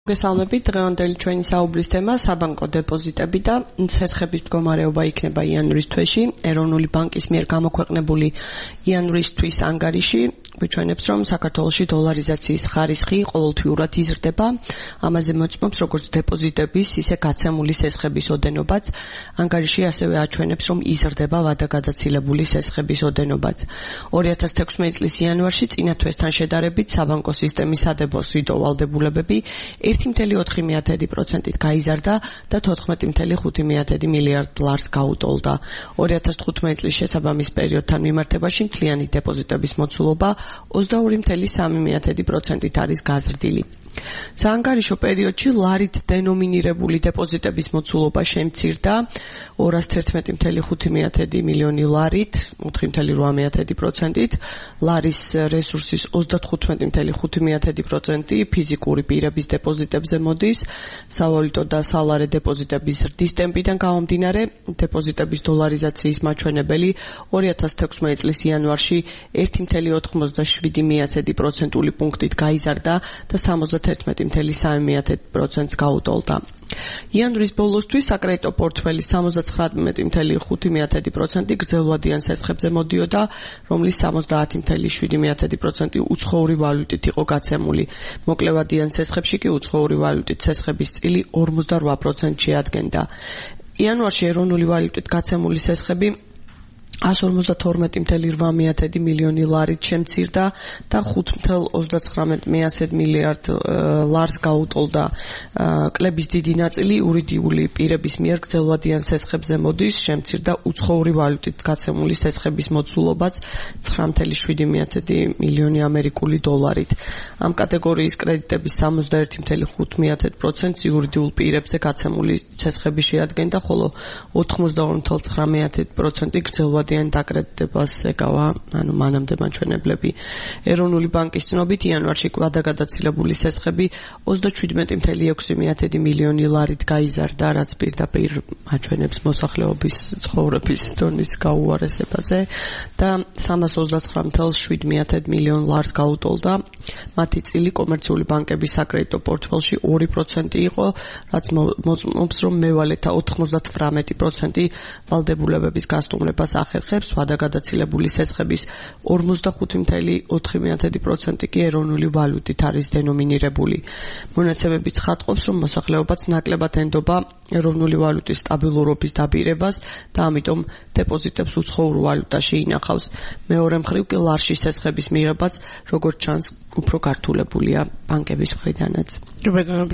გესალმებით, დღევანდელი ჩვენი საუბრის თემა საბანკო დეპოზიტები და ცესხების მდგომარეობა იქნება იანვრის თვეში. ეროვნული ბანკის მიერ გამოქვეყნებული იანვრის თვის ანგარიში გვიჩვენებს, რომ საქართველოში დოლარიზაციის ხარისხი ყოველთვიურად იზრდება. ამაზე მოწმობს როგორც დეპოზიტების, ისე გაცემული სესხების ოდენობაც. ანგარიში ასევე აჩვენებს, რომ იზრდება ვადაგადაცილებული სესხების ოდენობაც. 2016 წლის იანვარში წინა თვესთან შედარებით საბანკო სისტემის სადებოსიტო ვალდებულებები 1,4% გაიზარდა და 14,5 მილიარდ ლარს გაუტოლდა. 2015 წლის შესაბამის პერიოდთან მიმართებაში მთლიანი დეპოზიტების მოცულობა 22,3% არის გაზრდილი. საანგარიშო პერიოდში ლარით დენომინირებული დეპოზიტების მოცულობა შემცირდა 211,5 მილიონი ლარით, 4,8%, ლარის რესურსის 35,5% ფიზიკური პირების დეპოზიტებზე მოდის, სავალუტო და სალარე დეპოზიტების ზრდის ტემპიდან გამომდინარე, დეპოზიტების დოლარიზაციის მაჩვენებელი 2016 წლის იანვარში 1,87% პუნქტით გაიზარდა და 71,3% გაუტოლდა. იანვრის ბოლოსთვის საკრედიტო პორტფელის 79,5% გრძელვადიან სესხებზე მოდიოდა, რომლის 70,7% უცხოური ვალუტით იყო გაცემული. მოკლევადიან სესხებში კი უცხოური ვალუტით სესხების წილი 48% შეადგენდა. იანვარში ეროვნული ვალუტით გაცემული სესხები 152,8 მილიონი ლარით შემცირდა და 5,39 მილიარდ ლარს გაუტოლდა. კლების დიდი ნაწილი იურიდიული პირების მიერ გრძელვადიან სესხებზე მოდის, შემცირდა უცხოური ვალუტით გაცემული სესხების მოცულობაც 9,7 მილიონი ამერიკული დოლარით. ამ კატეგორიის კრედიტების 71,5% იურიდიულ პირებზე გაცემული სესხები შეადგენდა, ხოლო 82,9% გრძელვადიან დაკრედიტებას ეკავა, მანამდე მაჩვენებლები. ეროვნული ბანკის ცნობით იანვარში ვადაგადაცილებული სესხები 37,6 მილიონი ლარით გაიზარდა, რაც პირდაპირ აჩვენებს მოსახლეობის ცხოვრების დონის გაუარესებაზე და 329,7 მილიონ ლარს გაუტოლდა. მათი წილი კომერციული ბანკების საკრედიტო პორტფელში 2% იყო, რაც მოწმობს, რომ მევალეთა 98% ვალდებულებების გასტუმრებას ახერხებს, ვადაგადაცილებული სესხების 45,4% კი ეროვნული ვალუტით არის დენომინირებული. მონაცემები ცხადყოფს, რომ მოსახლეობაც ნაკლებად ენდობა ეროვნული ვალუტის სტაბილურობის დაბირებას და ამიტომ დეპოზიტებს უცხოურ ვალუტაში ინახავს. მეორე მხრივ კი ლარში სესხების მიღებაც, როგორც ჩანს, უფრო გართულებულია ბანკების მხრიდანაც.